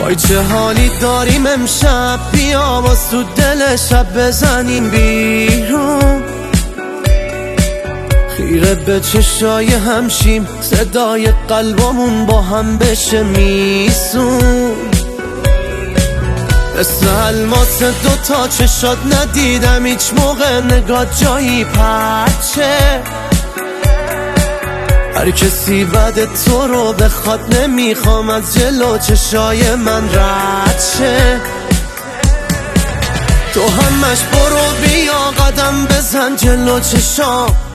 وای چه حالی داریم امشب، بیا باز تو دل شب بزنیم بیرون. خیره به چشای همشیم، صدای قلبمون با هم بشه میسون. مثل الماس دوتا چشات ندیدم هیچ موقع نگاه جایی پرچه. هر کسی بعد تو رو بخواد نمیخوام از جلو چشای من رد شه. تو همش برو بیا قدم بزن جلو چشام،